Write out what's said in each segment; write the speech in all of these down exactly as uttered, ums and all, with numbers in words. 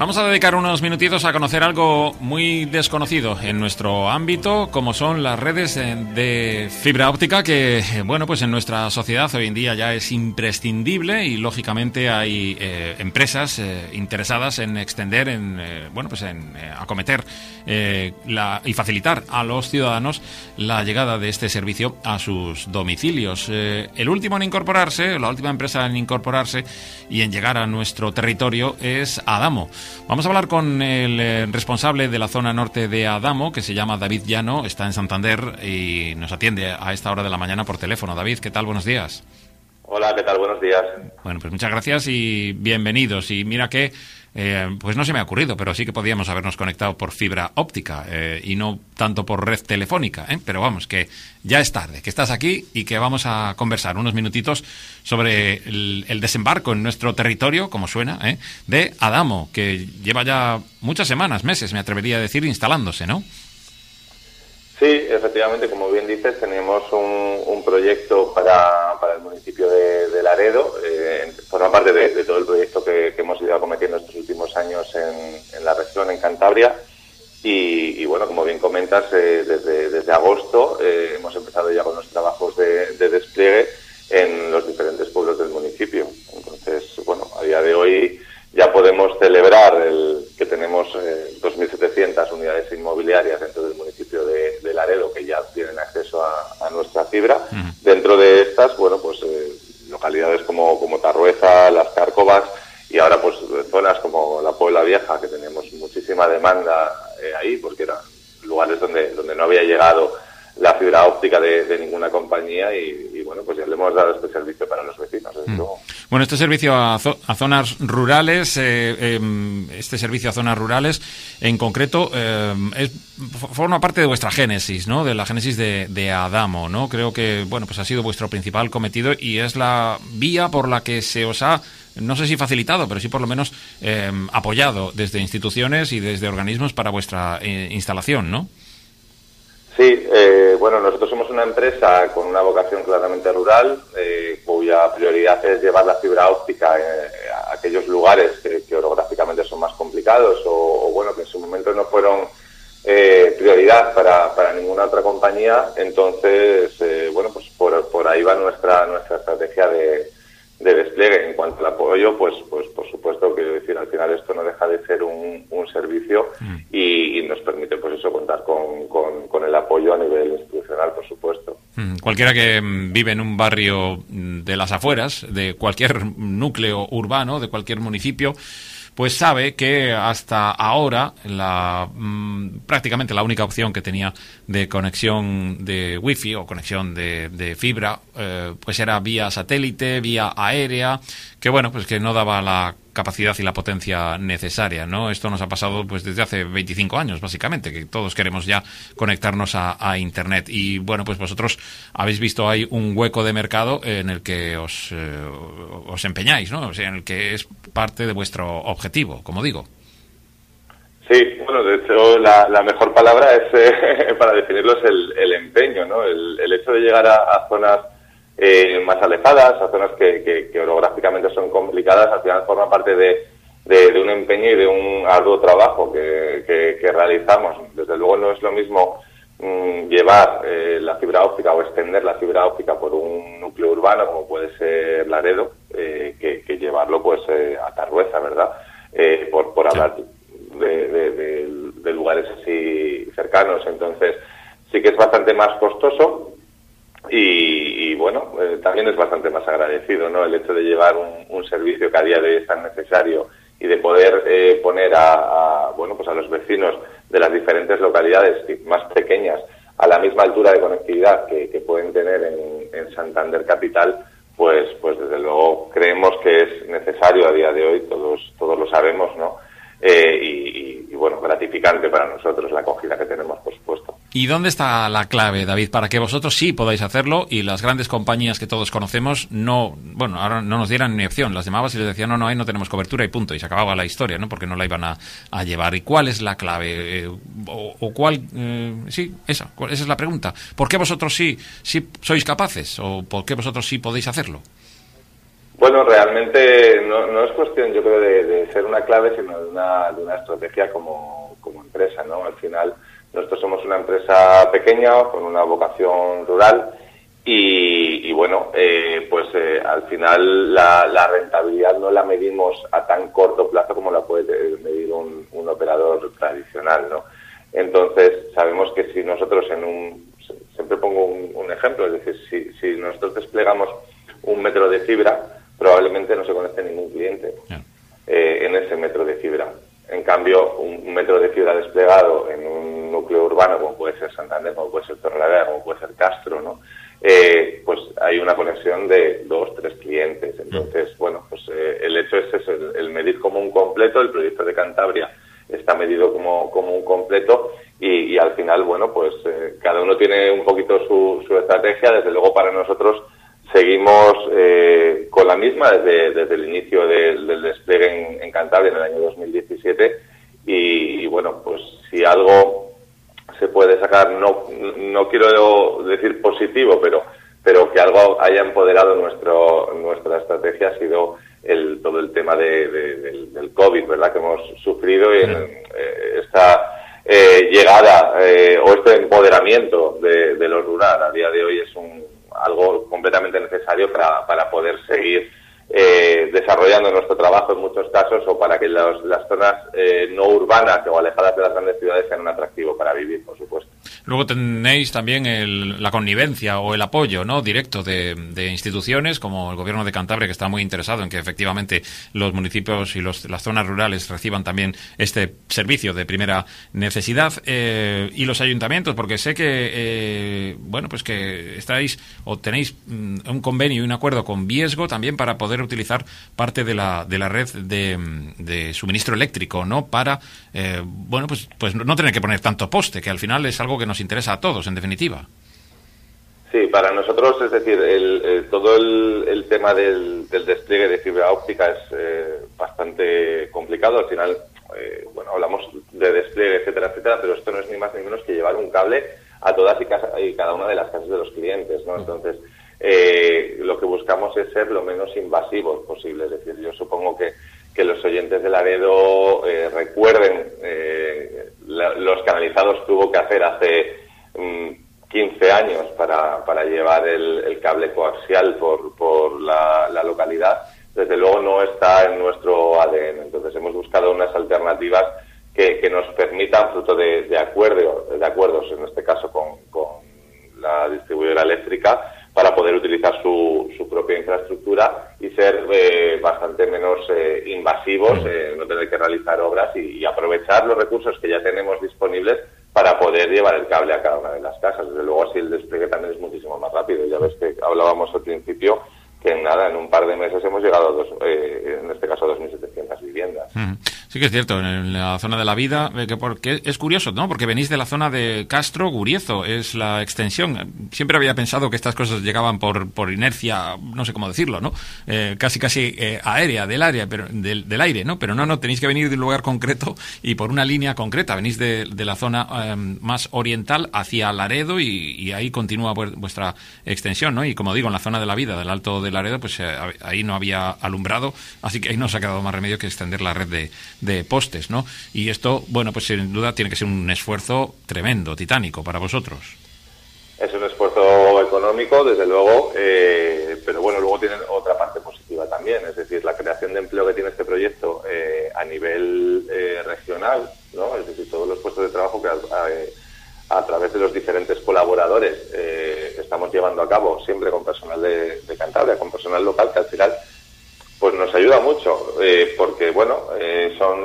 Vamos a dedicar unos minutitos a conocer algo muy desconocido en nuestro ámbito, como son las redes de fibra óptica, que, bueno, pues en nuestra sociedad hoy en día ya es imprescindible y, lógicamente, hay eh, empresas eh, interesadas en extender, en, eh, bueno, pues en eh, acometer eh, la, y facilitar a los ciudadanos la llegada de este servicio a sus domicilios. Eh, el último en incorporarse, la última empresa en incorporarse y en llegar a nuestro territorio es Adamo. Vamos a hablar con el eh, responsable de la zona norte de Adamo, que se llama David Llano, está en Santander y nos atiende a esta hora de la mañana por teléfono. David, ¿qué tal? Buenos días. Hola, ¿qué tal? Buenos días. Bueno, pues muchas gracias y bienvenidos. Y mira que, eh, pues no se me ha ocurrido, pero sí que podíamos habernos conectado por fibra óptica eh, y no tanto por red telefónica, ¿eh? Pero vamos, que ya es tarde, que estás aquí y que vamos a conversar unos minutitos sobre el, el desembarco en nuestro territorio, como suena, ¿eh? de Adamo, que lleva ya muchas semanas, meses, me atrevería a decir, instalándose, ¿no? Sí, efectivamente, como bien dices, tenemos un, un proyecto para, para el municipio de, de Laredo. Eh, forma parte de, de todo el proyecto que, que hemos ido acometiendo estos últimos años en, en la región, en Cantabria. Y, y bueno, como bien comentas, eh, desde, desde agosto eh, hemos empezado ya con los trabajos de, de despliegue en los diferentes pueblos del municipio. Entonces, bueno, a día de hoy ya podemos celebrar el que tenemos eh, dos mil setecientas unidades inmobiliarias dentro del municipio de, de Laredo que ya tienen acceso a, a nuestra fibra. Uh-huh. Dentro de estas, bueno, pues eh, localidades como, como Tarrueza, Las Cárcovas y ahora pues zonas como la Puebla Vieja, que tenemos muchísima demanda eh, ahí, porque eran lugares donde, donde no había llegado la fibra óptica de, de ninguna compañía y, y bueno, pues ya le hemos dado este servicio para los vecinos. Mm. Bueno, este servicio a, zo- a zonas rurales, eh, eh, este servicio a zonas rurales en concreto, eh, es, forma parte de vuestra génesis, ¿no? De la génesis de, de Adamo, ¿no? Creo que, bueno, pues ha sido vuestro principal cometido y es la vía por la que se os ha, no sé si facilitado, pero sí por lo menos eh, apoyado desde instituciones y desde organismos para vuestra eh, instalación, ¿no? Sí, eh, bueno, nosotros somos una empresa con una vocación claramente rural, eh, cuya prioridad es llevar la fibra óptica eh, a aquellos lugares que, que orográficamente son más complicados o, o, bueno, que en su momento no fueron eh, prioridad para, para ninguna otra compañía. Entonces, eh, bueno, pues por, por ahí va nuestra nuestra estrategia de, de despliegue. En cuanto al apoyo, pues, pues por supuesto, quiero decir, al final esto no deja de ser un, un servicio mm. y, y nos permite, pues eso, contar con, con, con el apoyo a nivel institucional, por supuesto. Mm. Cualquiera que vive en un barrio de las afueras, de cualquier núcleo urbano, de cualquier municipio, pues sabe que hasta ahora la mmm, prácticamente la única opción que tenía de conexión de wifi o conexión de, de fibra eh, pues era vía satélite, vía aérea, que bueno, pues que no daba la capacidad y la potencia necesaria, ¿no? Esto nos ha pasado pues desde hace veinticinco años, básicamente, que todos queremos ya conectarnos a, a Internet. Y bueno, pues vosotros habéis visto ahí un hueco de mercado en el que os, eh, os empeñáis, ¿no? O sea, en el que es parte de vuestro objetivo, como digo. Sí, bueno, de hecho la, la mejor palabra es eh, para definirlo es el, el empeño, ¿no? El, el hecho de llegar a, a zonas Eh, más alejadas, a zonas que, que, que orográficamente son complicadas, al final forma parte de, de, de un empeño y de un arduo trabajo que, que, que realizamos. Desde luego no es lo mismo mmm, llevar eh, la fibra óptica o extender la fibra óptica por un núcleo urbano como puede ser Laredo, eh, que, que llevarlo pues eh, a Tarrueza, ¿verdad? Eh, por, por hablar de, de, de, de lugares así cercanos. Entonces sí que es bastante más costoso. Y, y bueno, eh, también es bastante más agradecido, ¿no? El hecho de llevar un, un servicio que a día de hoy es tan necesario y de poder eh, poner a, a, bueno, pues a los vecinos de las diferentes localidades más pequeñas a la misma altura de conectividad que, que pueden tener en, en Santander capital, pues, pues desde luego creemos que es necesario a día de hoy, todos, todos lo sabemos, ¿no? Eh, y, y, y bueno, gratificante para nosotros la acogida que tenemos, por supuesto. ¿Y dónde está la clave, David, para que vosotros sí podáis hacerlo y las grandes compañías que todos conocemos no, bueno, ahora no nos dieran ni opción? Las llamabas y les decían, no, no, ahí no tenemos cobertura y punto, y se acababa la historia, ¿no? Porque no la iban a, a llevar. ¿Y cuál es la clave? Eh, o, o cuál, eh, sí, esa, esa es la pregunta. ¿Por qué vosotros sí, sí sois capaces? ¿O por qué vosotros sí podéis hacerlo? Bueno, realmente no, no es cuestión, yo creo, de, de ser una clave, sino de una, de una estrategia como, como empresa, ¿no? Al final, nosotros somos una empresa pequeña, con una vocación rural, y, y bueno, eh, pues eh, al final la, la rentabilidad no la medimos a tan corto plazo como la puede medir un, un operador tradicional, ¿no? Entonces, sabemos que si nosotros en un... Siempre pongo un, un ejemplo, es decir, si, si nosotros desplegamos un metro de fibra, probablemente no se conecte ningún cliente yeah. eh, en ese metro de fibra. En cambio, un, un metro de fibra desplegado en un núcleo urbano, como puede ser Santander, como puede ser Torrelavega, como puede ser Castro, ¿no? Eh, pues hay una conexión de dos, tres clientes. Entonces, mm. bueno, pues eh, el hecho es, es el, el medir como un completo. El proyecto de Cantabria está medido como, como un completo y, y al final, bueno, pues eh, cada uno tiene un poquito su, su estrategia. Desde luego, para nosotros seguimos eh, con la misma desde, desde el inicio del, del despliegue en, en Cantabria en el año dos mil diecisiete y, y bueno, pues si algo se puede sacar, no no quiero decir positivo, pero pero que algo haya empoderado nuestro nuestra estrategia ha sido el todo el tema de, de, del, del COVID, ¿verdad?, que hemos sufrido y en, eh, esta eh, llegada eh, o este empoderamiento de, de lo rural a día de hoy es un algo completamente necesario para, para poder seguir eh, desarrollando nuestro trabajo en muchos casos o para que los, las zonas eh, no urbanas o alejadas de las grandes ciudades sean un atractivo para vivir, por supuesto. Luego tenéis también el, la connivencia o el apoyo, ¿no?, directo de, de instituciones como el Gobierno de Cantabria, que está muy interesado en que efectivamente los municipios y los, las zonas rurales reciban también este servicio de primera necesidad, eh, y los ayuntamientos, porque sé que eh, bueno, pues que estáis o tenéis mm, un convenio y un acuerdo con Viesgo también para poder utilizar parte de la de la red de, de suministro eléctrico, ¿no?, para eh, bueno, pues pues no tener que poner tanto poste, que al final es algo que nos interesa a todos, en definitiva. Sí, para nosotros, es decir, el, el, todo el, el tema del, del despliegue de fibra óptica es eh, bastante complicado. Al final, eh, bueno, hablamos de despliegue, etcétera, etcétera, pero esto no es ni más ni menos que llevar un cable a todas y, casa, y cada una de las casas de los clientes, ¿no? Entonces, eh, lo que buscamos es ser lo menos invasivos posible. Es decir, yo supongo que, que los oyentes de Laredo eh, recuerden eh, la, los canalizados que hubo que hacer hace um, quince años para, para llevar el, el cable coaxial por, por la, la localidad. Desde luego no está en nuestro A D N. Entonces hemos buscado unas alternativas que, que nos permitan, fruto de, de, acuerdo, de acuerdos, en este caso con, con la distribuidora eléctrica, para poder utilizar su, su propia infraestructura y ser eh, bastante menos eh, invasivos, eh, no tener que realizar obras y, y aprovechar los recursos que ya tenemos disponibles para poder llevar el cable a cada una de las casas. Desde luego así el despliegue también es muchísimo más rápido. Ya ves que hablábamos al principio que en nada, en un par de meses hemos llegado a dos, eh, en este caso a dos mil setecientas viviendas. Mm. Sí que es cierto, en la zona de la vida, eh, que porque es curioso, ¿no?, porque venís de la zona de Castro, Guriezo, es la extensión. Siempre había pensado que estas cosas llegaban por por inercia, no sé cómo decirlo, ¿no?, eh, casi casi eh, aérea, del área, pero del, del aire, ¿no? Pero no, no, tenéis que venir de un lugar concreto y por una línea concreta. Venís de, de la zona eh, más oriental hacia Laredo y, y ahí continúa vuestra extensión, ¿no? Y como digo, en la zona de la vida, del Alto de Laredo, pues eh, ahí no había alumbrado, así que ahí no os ha quedado más remedio que extender la red de de postes, ¿no? Y esto, bueno, pues sin duda tiene que ser un esfuerzo tremendo, titánico para vosotros. Es un esfuerzo económico, desde luego, eh, pero bueno, luego tiene otra parte positiva también, es decir, la creación de empleo que tiene este proyecto eh, a nivel eh, regional, ¿no? Es decir, todos los puestos de trabajo que a, a, a través de los diferentes colaboradores eh, estamos llevando a cabo, siempre con personal de, de Cantabria, con personal local, que al final pues nos ayuda mucho, eh, porque bueno, eh, son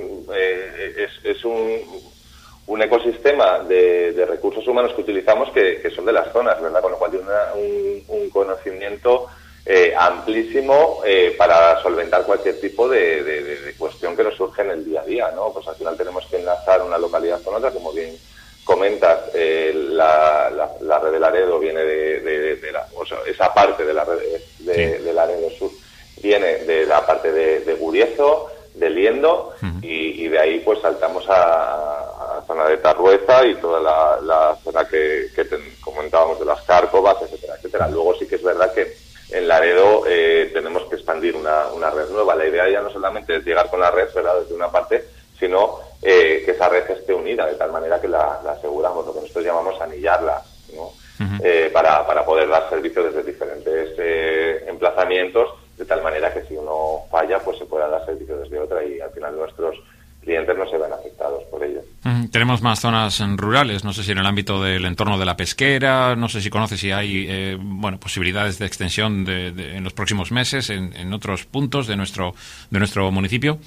eh, es, es un, un ecosistema de, de recursos humanos que utilizamos que, que son de las zonas, ¿verdad? Con lo cual tiene una, un, un conocimiento eh, amplísimo eh, para solventar cualquier tipo de, de, de, de cuestión que nos surge en el día a día, ¿no? Pues al final tenemos que enlazar una localidad con otra, como bien comentas, eh, la, la, la red de Laredo viene de, de, de, de la, o sea, esa parte de la red de, de, de Laredo Sur viene de la parte de, de Guriezo, de Liendo, uh-huh. y, y de ahí pues saltamos a, a zona de Tarrueza y toda la, la zona que, que ten, comentábamos de las Cárcovas, etcétera, etcétera. Luego sí que es verdad que en Laredo eh, tenemos que expandir expandir una, una red nueva. La idea ya no solamente es llegar con la red, ¿verdad?, desde una parte, sino eh, que esa red esté unida, de tal manera que la, la aseguramos, lo que nosotros llamamos anillarla, ¿no? Uh-huh. eh, para, para poder dar servicio desde diferentes eh, emplazamientos, de tal manera que si uno falla, pues se pueda dar servicio desde otra y al final nuestros clientes no se ven afectados por ello. Uh-huh. Tenemos más zonas rurales, no sé si en el ámbito del entorno de la pesquera, no sé si conoces si hay eh, bueno, posibilidades de extensión de, de, en los próximos meses en, en otros puntos de nuestro de nuestro municipio.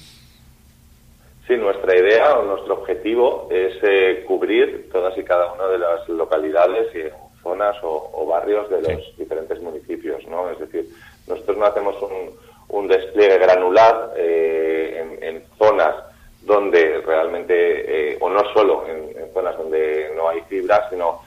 Sí, nuestra idea o nuestro objetivo es eh, cubrir todas y cada una de las localidades y zonas o, o barrios de los sí. diferentes municipios, ¿no? Es decir, nosotros no hacemos un, un despliegue granular eh, en, en zonas donde realmente, eh, o no solo en, en zonas donde no hay fibra, sino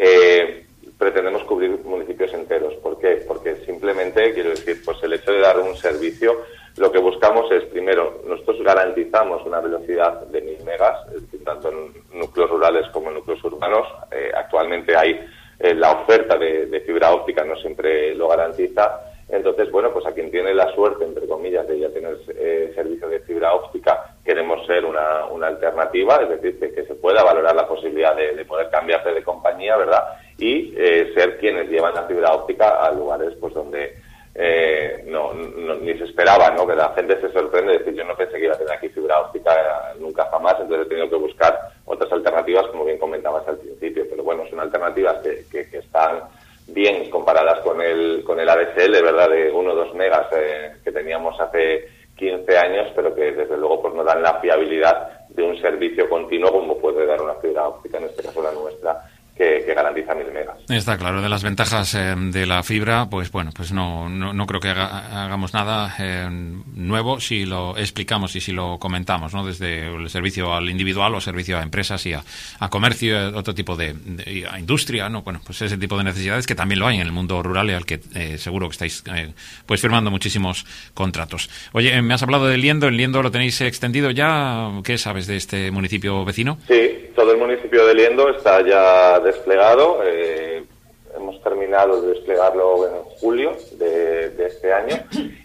eh, pretendemos cubrir municipios enteros. ¿Por qué? Porque simplemente, quiero decir, pues el hecho de dar un servicio, lo que buscamos es, primero, nosotros garantizamos una velocidad de mil megas, es decir, tanto en núcleos rurales como en núcleos urbanos. Eh, actualmente hay eh, la oferta de, de fibra óptica, no siempre lo garantiza. Entonces, bueno, pues a quien tiene la suerte, entre comillas, de ya tener eh, servicio de fibra óptica, queremos ser una, una alternativa, es decir, que, que se pueda valorar la posibilidad de, de poder cambiarse de compañía, ¿verdad? Y eh, ser quienes llevan la fibra óptica a lugares pues donde eh, no, no ni se esperaba, ¿no? Que la gente se sorprende de decir, yo no pensé que iba a tener aquí fibra óptica nunca jamás, entonces he tenido que buscar otras alternativas, como bien comentabas al principio, pero bueno, son alternativas que, que, que están bien comparadas con el con el A D S L, ¿verdad?, de uno o dos megas eh, que teníamos hace quince años, pero que desde luego pues no dan la fiabilidad de un servicio continuo como puede dar una fibra óptica, en este caso la nuestra, que, que garantiza mil megas. Está claro, de las ventajas eh, de la fibra, pues bueno, pues no no, no creo que haga, hagamos nada eh, nuevo si lo explicamos y si lo comentamos, ¿no? Desde el servicio al individual o servicio a empresas y a, a comercio, otro tipo de, de a industria, ¿no? Bueno, pues ese tipo de necesidades que también lo hay en el mundo rural y al que eh, seguro que estáis eh, pues firmando muchísimos contratos. Oye, eh, me has hablado de Liendo, ¿en Liendo lo tenéis extendido ya? ¿Qué sabes de este municipio vecino? Sí, todo el municipio de Liendo está ya desplegado. Eh, hemos terminado de desplegarlo en julio de, de este año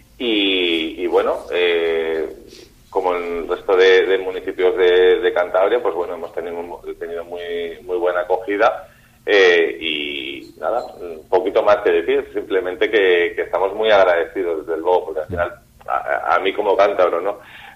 y, y bueno, eh, como en el resto de, de municipios de, de Cantabria, pues bueno, hemos tenido, tenido muy, muy buena acogida eh, y nada, un poquito más que decir, simplemente que, que estamos muy agradecidos, desde luego, porque al final, a, a mí como cántabro, ¿no?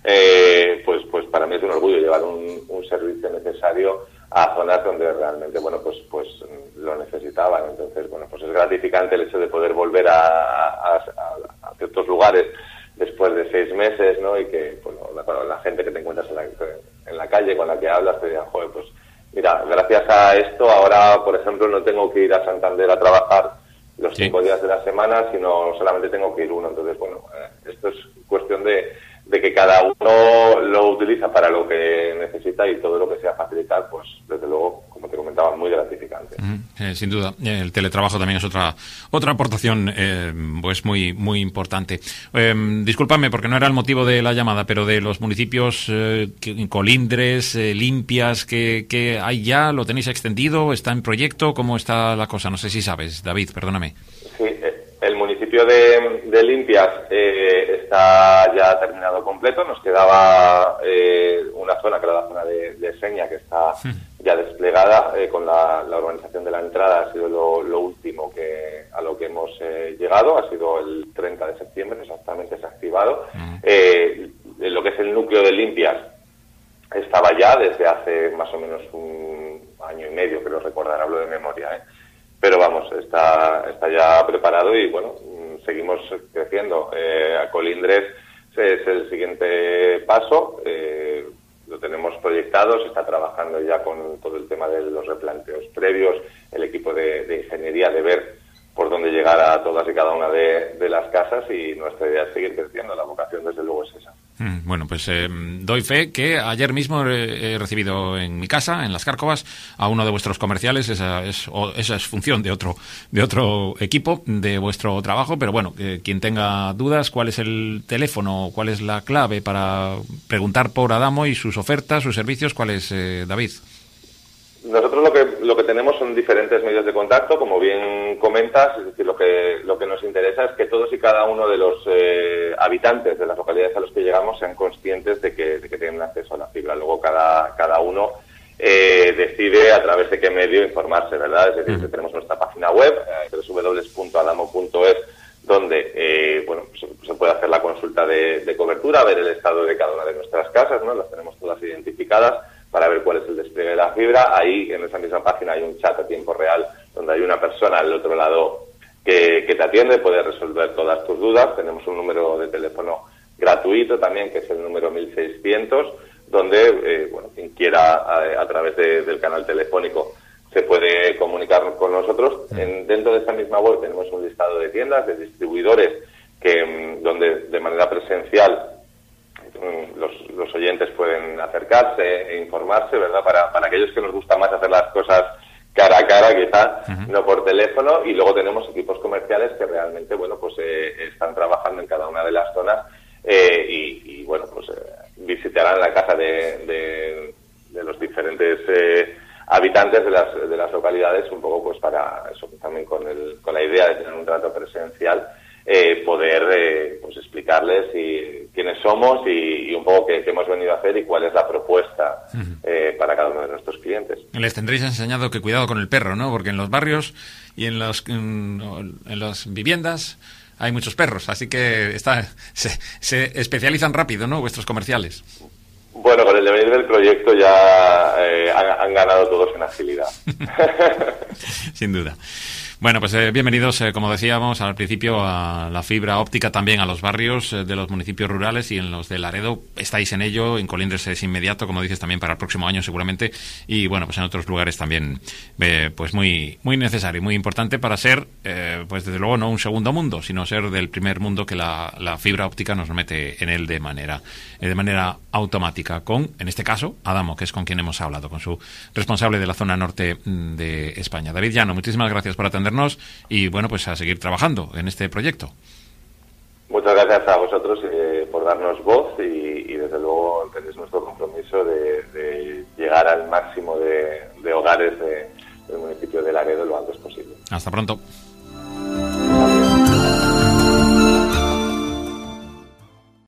Eh, pues, pues para mí es un orgullo llevar un, un servicio necesario a zonas donde realmente, bueno, pues pues lo necesitaban. Entonces, bueno, pues es gratificante el hecho de poder volver a, a, a, a ciertos lugares después de seis meses, ¿no? Y que, bueno, la, la gente que te encuentras en la, en la calle, con la que hablas, te digan, joder, pues mira, gracias a esto, ahora, por ejemplo, no tengo que ir a Santander a trabajar los sí. cinco días de la semana, sino solamente tengo que ir uno. Entonces, bueno, eh, esto es cuestión de de que cada uno lo utiliza para lo que necesita y todo lo que sea facilitar, pues desde luego, como te comentaba, muy gratificante. Mm, eh, sin duda, el teletrabajo también es otra otra aportación eh, pues muy muy importante. Eh, discúlpame porque no era el motivo de la llamada, pero de los municipios eh, Colindres, eh, Limpias, que, que hay ya, ¿lo tenéis extendido? ¿Está en proyecto? ¿Cómo está la cosa? No sé si sabes, David, perdóname. Sí, el municipio de, de Limpias eh, está ya terminado completo. Nos quedaba eh, una zona, que era la zona de, de Seña, que está ya desplegada eh, con la, la urbanización de la entrada. Ha sido lo, lo último que a lo que hemos eh, llegado. Ha sido el treinta de septiembre, exactamente, se ha activado. Uh-huh. Eh, lo que es el núcleo de Limpias estaba ya desde hace más o menos un año y medio, creo recordar, hablo de memoria, ¿eh? Pero vamos, está está ya preparado y bueno, seguimos creciendo. Eh, a Colindres es el siguiente paso, eh, lo tenemos proyectado, se está trabajando ya con todo el tema de los replanteos previos, el equipo de, de ingeniería, de ver por dónde llegar a todas y cada una de, de las casas, y nuestra idea es seguir creciendo. La vocación desde luego es esa. Bueno, pues eh, doy fe que ayer mismo he, he recibido en mi casa, en Las Cárcovas, a uno de vuestros comerciales. Esa es, o, esa es función de otro de otro equipo, de vuestro trabajo, pero bueno, eh, quien tenga dudas, ¿cuál es el teléfono, cuál es la clave para preguntar por Adamo y sus ofertas, sus servicios? ¿Cuál es, eh, David? Nosotros lo que lo que tenemos son diferentes medios de contacto, como bien comentas, es decir, lo que lo que nos interesa es que todos y cada uno de los eh, habitantes de las localidades a los que llegamos sean conscientes de que, de que tienen acceso a la fibra. Luego cada, cada uno eh, decide a través de qué medio informarse, ¿verdad? Es decir, que tenemos nuestra página web, eh, doble u doble u doble u punto adamo punto es, donde eh, bueno, pues, se puede hacer la consulta de, de cobertura, ver el estado de cada una de nuestras casas, ¿no? Las tenemos todas identificadas para ver cuál es el despliegue de la fibra. Ahí, en esa misma página, hay un chat a tiempo real donde hay una persona al otro lado que, que te atiende, puede resolver todas tus dudas. Tenemos un número de teléfono gratuito también, que es el número mil seiscientos, donde, eh, bueno, quien quiera, a, a través de, del canal telefónico, se puede comunicar con nosotros. En, dentro de esta misma web tenemos un listado de tiendas, de distribuidores, que donde de manera presencial Los, los oyentes pueden acercarse e informarse, ¿verdad? Para, para aquellos que nos gusta más hacer las cosas cara a cara, quizá, uh-huh. no por teléfono. Y luego tenemos equipos comerciales que realmente, bueno, pues eh, están trabajando en cada una de las zonas eh, y, y, bueno, pues eh, visitarán la casa de, de, de los diferentes eh, habitantes de las, de las localidades, un poco pues para eso, también con, el, con la idea de tener un trato presencial. Eh, poder eh, pues explicarles y, quiénes somos y, y un poco qué, qué hemos venido a hacer y cuál es la propuesta uh-huh. eh, para cada uno de nuestros clientes. Les tendréis enseñado que cuidado con el perro, ¿no? Porque en los barrios y en, los, en, en las viviendas hay muchos perros, así que está, se, se especializan rápido, ¿no? Vuestros comerciales. Bueno, con el devenir del proyecto ya eh, han, han ganado todos en agilidad. Sin duda. Bueno, pues eh, bienvenidos, eh, como decíamos al principio, a la fibra óptica también a los barrios eh, de los municipios rurales y en los de Laredo. Estáis en ello, en Colindres es inmediato, como dices, también para el próximo año seguramente, y bueno, pues en otros lugares también, eh, pues muy muy necesario, muy importante para ser, eh, pues desde luego no un segundo mundo, sino ser del primer mundo que la, la fibra óptica nos mete en él de manera, eh, de manera automática, con, en este caso, Adamo, que es con quien hemos hablado, con su responsable de la zona norte de España. David Llano, muchísimas gracias por atender y bueno, pues a seguir trabajando en este proyecto. Muchas gracias a vosotros eh, por darnos voz y, y desde luego tenéis nuestro compromiso de, de llegar al máximo de, de hogares de, del municipio de Laredo lo antes posible. Hasta pronto.